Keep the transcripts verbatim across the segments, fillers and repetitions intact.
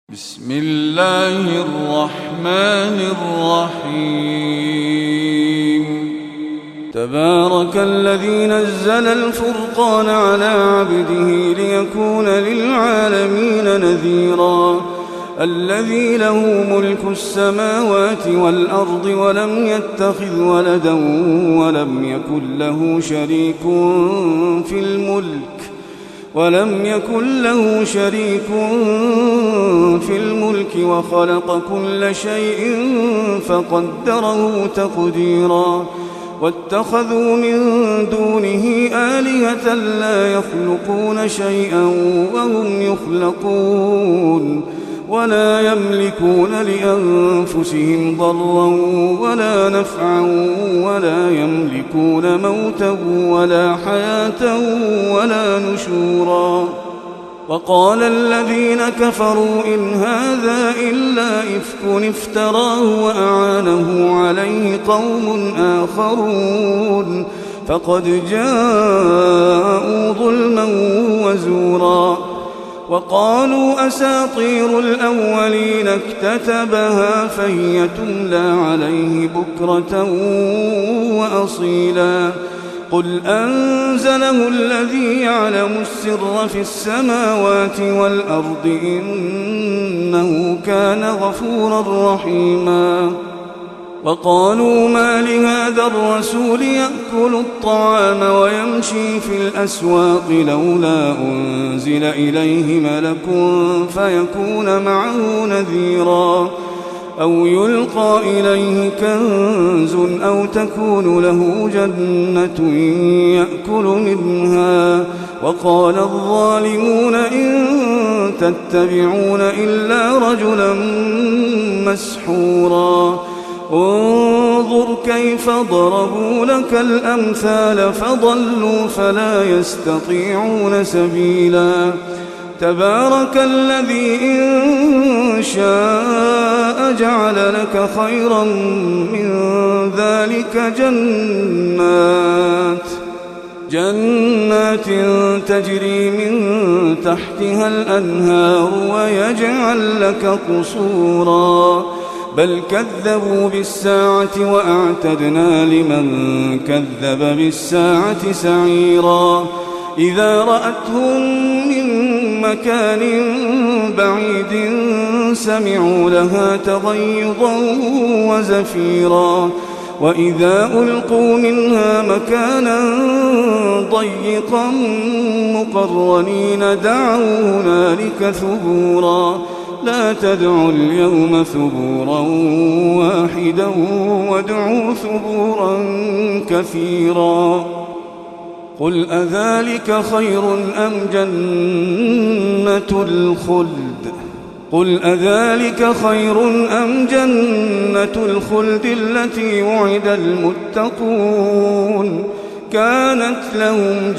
بسم الله الرحمن الرحيم تبارك الذي نزل الفرقان على عبده ليكون للعالمين نذيرا الذي له ملك السماوات والأرض ولم يتخذ ولدا ولم يكن له شريك في الملك ولم يكن له شريك في الملك وخلق كل شيء فقدره تقديرا واتخذوا من دونه آلهة لا يخلقون شيئا وهم يخلقون ولا يملكون لأنفسهم ضرا ولا نفعا ولا يملكون موتا ولا حياة ولا نشورا وقال الذين كفروا إن هذا إلا إفك افتراه وأعانه عليه قوم آخرون فقد جاءوا ظلما وزورا وقالوا أساطير الأولين اكتتبها فهي تملى عليه بكرة وأصيلا قل أنزله الذي يعلم السر في السماوات والأرض إنه كان غفورا رحيما وقالوا ما لهذا الرسول يأكل الطعام ويمشي في الأسواق لولا أنزل إليه ملك فيكون معه نذيرا أو يلقى إليه كنز أو تكون له جنة يأكل منها وقال الظالمون إن تتبعون إلا رجلا مسحورا انظر كيف ضربوا لك الأمثال فضلوا فلا يستطيعون سبيلا تبارك الذي إن شاء جعل لك خيرا من ذلك جنات جنات تجري من تحتها الأنهار ويجعل لك قصورا بل كذبوا بالساعة وأعتدنا لمن كذب بالساعة سعيرا إذا رأتهم من مكان بعيد سمعوا لها تغيظا وزفيرا وإذا ألقوا منها مكانا ضيقا مقرنين دعوا هنالك ثبورا لا تدعوا اليوم ثبورا واحدا وادعوا ثبورا كثيرا قل أذلك خير أم جنة الخلد قل أذلك خير أم جنة الخلد التي وعد المتقون كانت لهم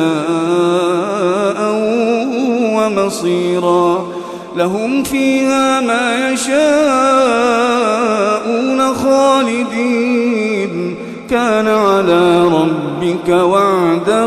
جزاء ومصيرا لهم فيها ما يشاءون خالدين كان على ربك وعدا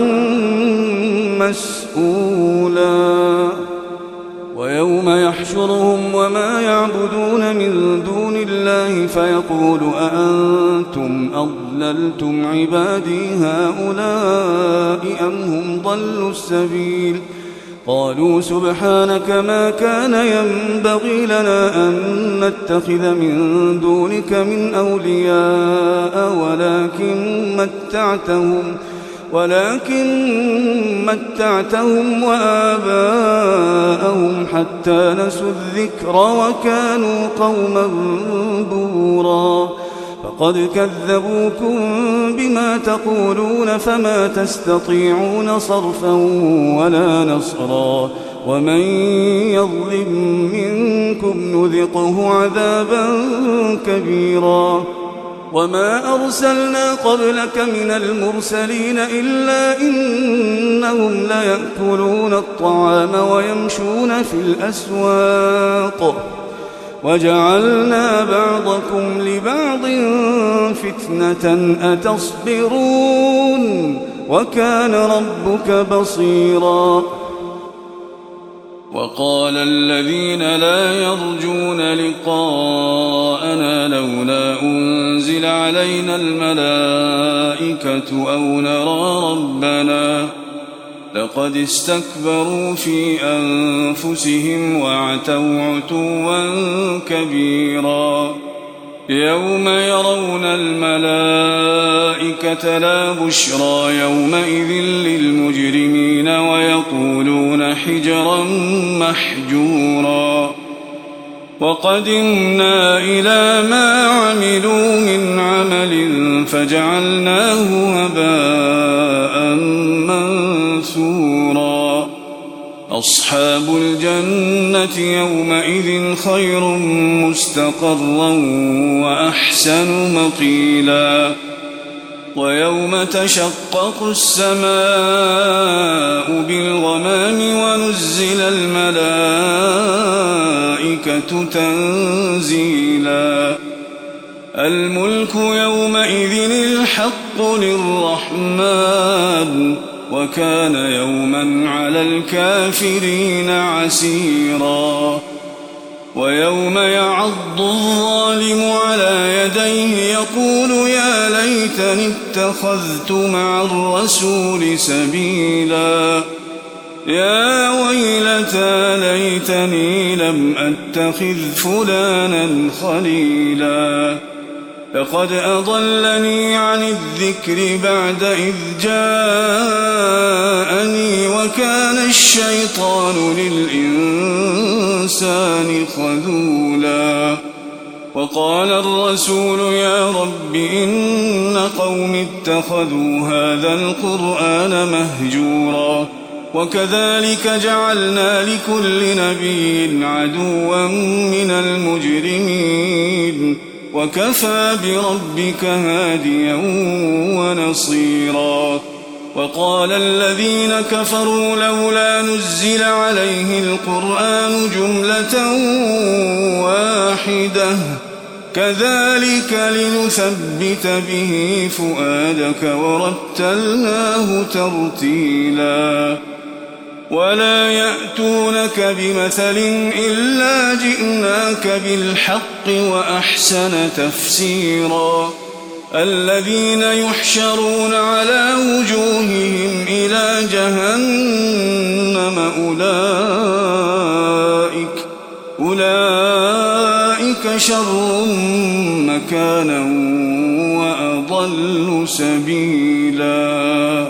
مسئولا ويوم يحشرهم وما يعبدون من دون الله فيقول أأنتم أضللتم عبادي هؤلاء أم هم ضلوا السبيل قالوا سبحانك ما كان ينبغي لنا أن نتخذ من دونك من أولياء ولكن متعتهم ولكن متعتهم وآباءهم حتى نسوا الذكر وكانوا قوما بورا فقد كذبوكم بما تقولون فما تستطيعون صرفا ولا نصرا ومن يظلم منكم نذقه عذابا كبيرا وما أرسلنا قبلك من المرسلين إلا إنهم ليأكلون الطعام ويمشون في الأسواق وجعلنا بعضكم لبعض فتنة أتصبرون وكان ربك بصيرا وقال الذين لا يرجون لقاءنا لولا أنزل علينا الملائكة أو نرى ربنا لقد استكبروا في أنفسهم وعتوا عتوا كبيرا يوم يرون الملائكة لا بشرى يومئذ للمجرمين ويقولون حجرا محجورا وقدمنا إلى ما عملوا من عمل فجعلناه هباء منثورا أصحاب الجنة يومئذ خير مستقرا وأحسن مقيلا ويوم تشقق السماء بالغمام ونزل الملائكة تنزيلا الملك يومئذ الحق للرحمن وكان يوما على الكافرين عسيرا ويوم يعض الظالم على يديه يقول يا ليتني اتخذت مع الرسول سبيلا يا ويلتى ليتني لم أتخذ فلانا خليلا لقد أضلني عن الذكر بعد إذ جاءني وكان الشيطان للإنسان خذولا وقال الرسول يا رب إن قوم اتخذوا هذا القرآن مهجورا وكذلك جعلنا لكل نبي عدوا من المجرمين وكفى بربك هاديا ونصيرا وقال الذين كفروا لولا نزل عليه القرآن جملة واحدة كذلك لنثبت به فؤادك ورتلناه ترتيلا ولا يأتونك بمثل إلا جئناك بالحق وأحسن تفسيرا الذين يحشرون على وجوههم إلى جهنم أولئك أولئك شر مكانا وأضل سبيلا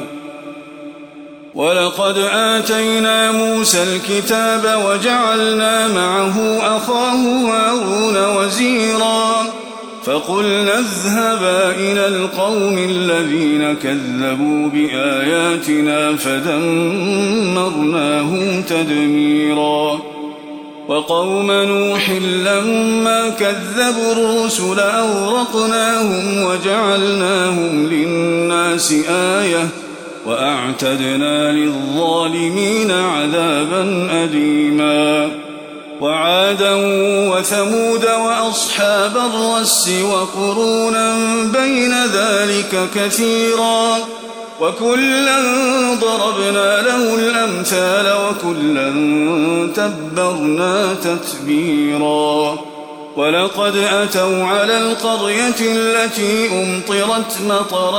ولقد آتينا موسى الكتاب وجعلنا معه أخاه هارون وزيرا فقلنا اذهبا إلى القوم الذين كذبوا بآياتنا فدمرناهم تدميرا وقوم نوح لما كذبوا الرسل أغرقناهم وجعلناهم للناس آية وأعتدنا للظالمين عذابا أليما وعادا وثمود وأصحاب الرس وقرونا بين ذلك كثيرا وكلا ضربنا له الأمثال وكلا تبرنا تتبيرا ولقد أتوا على القرية التي أمطرت مطر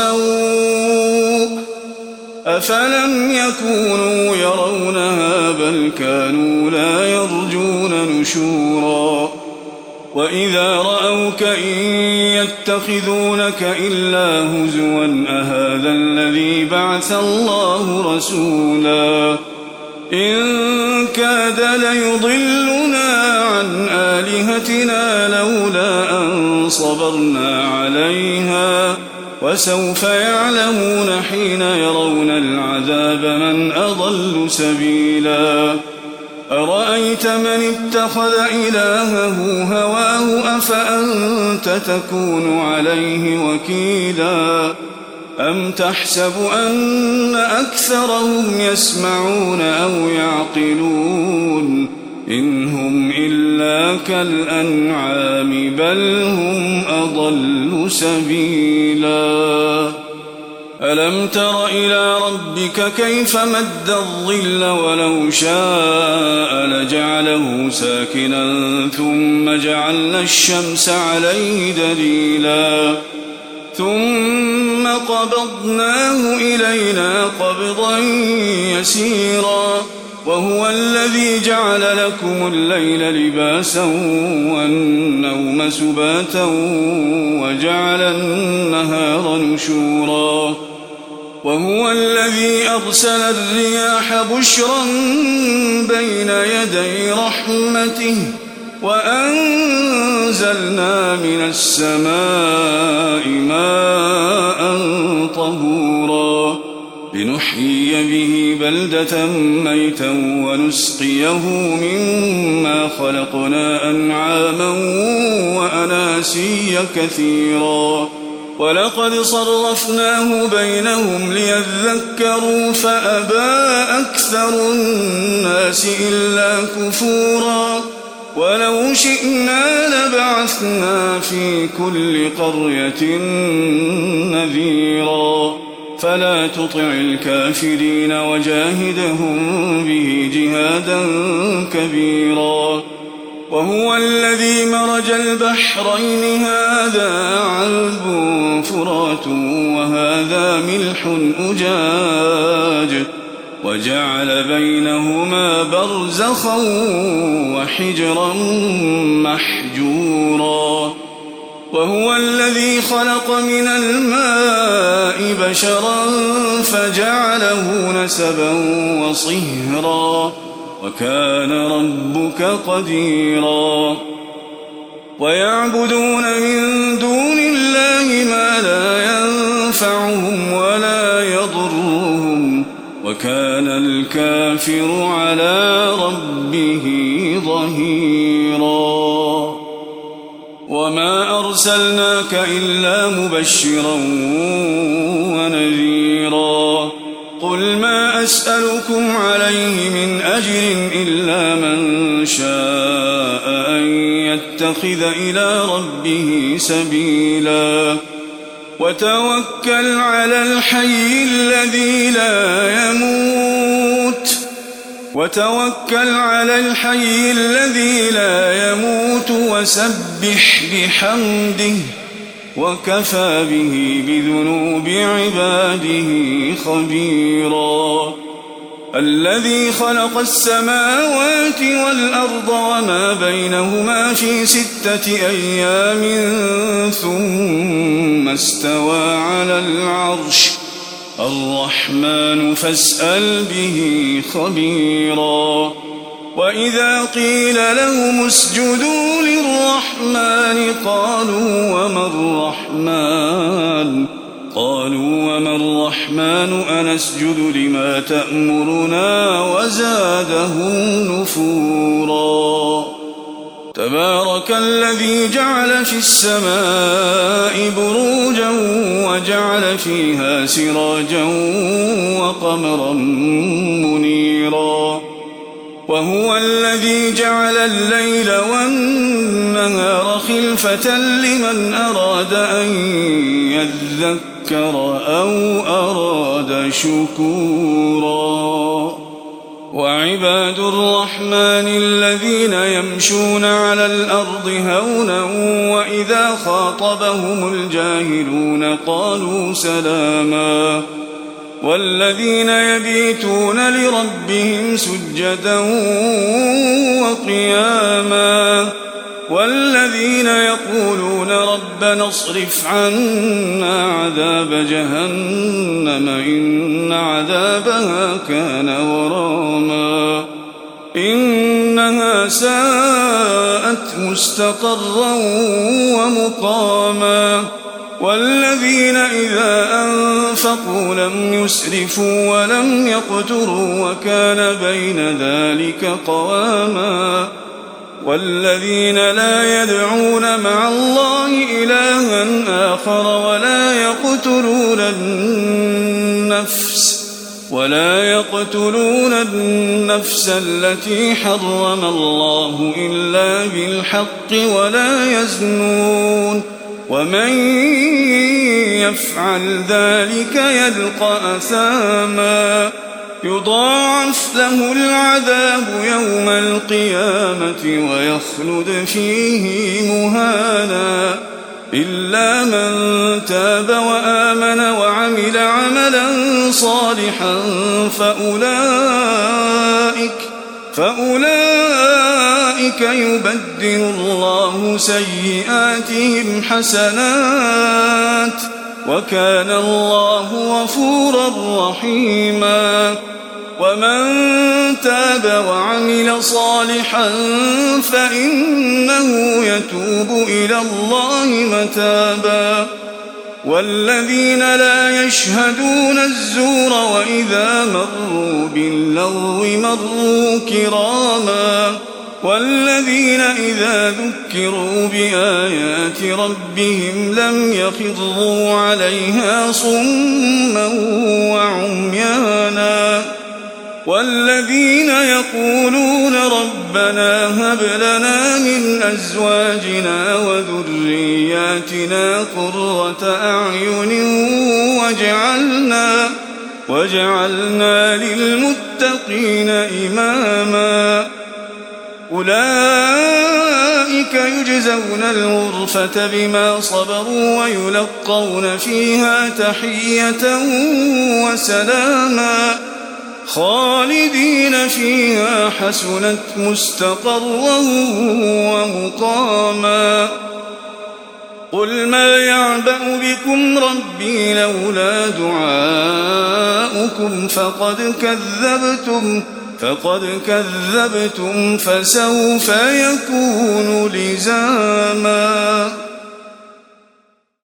السوء أفلم يكونوا يرونها بل كانوا لا يرجون نشورا وإذا رأوك إن يتخذونك إلا هزوا أهذا الذي بعث الله رسولا إن كاد ليضلنا عن آلهتنا لولا أن صبرنا عليها وسوف يعلمون حين يرون العذاب من أضل سبيلا أرأيت من اتخذ إلهه هواه أفأنت تكون عليه وكيلا أم تحسب أن أكثرهم يسمعون أو يعقلون إن هم إلا كالأنعام بل هم أضل سبيلا ألم تر إلى ربك كيف مد الظل ولو شاء لجعله ساكنا ثم جعلنا الشمس عليه دليلا ثم قبضناه إلينا قبضا يسيرا وهو الذي جعل لكم الليل لباسا والنوم سباتا وجعل النهار نشورا وهو الذي أرسل الرياح بشرا بين يدي رحمته وأنزلنا من السماء ماء طهورا لنحيي به بلدة ميتا ونسقيه مما خلقنا أنعاما وأناسيا كثيرا ولقد صرفناه بينهم ليذكروا فأبى أكثر الناس إلا كفورا ولو شئنا لبعثنا في كل قرية نذيرا فلا تطع الكافرين وجاهدهم به جهادا كبيرا وهو الذي مرج البحرين هذا عذب فرات وهذا ملح أجاج وجعل بينهما برزخا وحجرا محجورا وهو الذي خلق من الماء بشرا فجعله نسبا وصهرا وكان ربك قديرا ويعبدون من دون الله ما لا ينفعهم ولا يضرهم وكان الكافر على ربه ظهيرا وما أرسلناك إلا مبشرا ونذيرا قل ما أسألكم عليه من أجر إلا من شاء أن يتخذ إلى ربه سبيلا وتوكل على الحي الذي لا يموت وتوكل على الحي الذي لا يموت وسبح بحمده وكفى به بذنوب عباده خبيرا الذي خلق السماوات والأرض وما بينهما في ستة أيام ثم استوى على العرش الرحمن فاسأل به خبيرا وإذا قيل لهم اسجدوا للرحمن قالوا وما الرحمن قالوا وما الرحمن أنسجد لما تأمرنا وزادهم نفورا تبارك الذي جعل في السماء بروجا وجعل فيها سراجا وقمرا منيرا وهو الذي جعل الليل والنهار خلفة لمن أراد أن يذكر أو أراد شكورا وعباد الرحمن الذين يمشون على الأرض هونا وإذا خاطبهم الجاهلون قالوا سلاما والذين يبيتون لربهم سجدا وقياما والذين يقولون ربنا اصرف عنا عذاب جهنم إن عذابها كان غراما إنها ساءت مستقرا ومقاما والذين إذا أنفقوا لم يسرفوا ولم يقتروا وكان بين ذلك قواما والذين لا يدعون مع الله إلها آخر ولا يقتلون النفس ولا يقتلون النفس التي حرم الله إلا بالحق ولا يزنون ومن يفعل ذلك يلقى أثاما يضاعف له العذاب يوم القيامة ويخلد فيه مهانا إلا من تاب وآمن وعمل عملا صالحا فأولئك فأولئك يبدل الله سيئاتهم حسنات وكان الله غفورا رحيما ومن تاب وعمل صالحا فإنه يتوب إلى الله متابا والذين لا يشهدون الزور وإذا مروا باللغو مروا كراما والذين إذا ذكروا بآيات ربهم لم يخضوا عليها صما وعميانا والذين يقولون ربنا هب لنا من أزواجنا وذرياتنا قرة أعين واجعلنا, واجعلنا للمتقين إماما أولئك يجزون الغرفة بما صبروا ويلقون فيها تحية وسلاما خالدين فيها حسنت مستقرا ومقاما قل ما يعبأ بكم ربي لولا دعاؤكم فقد كذبتم فقد كذبتم فسوف يكون لزاما.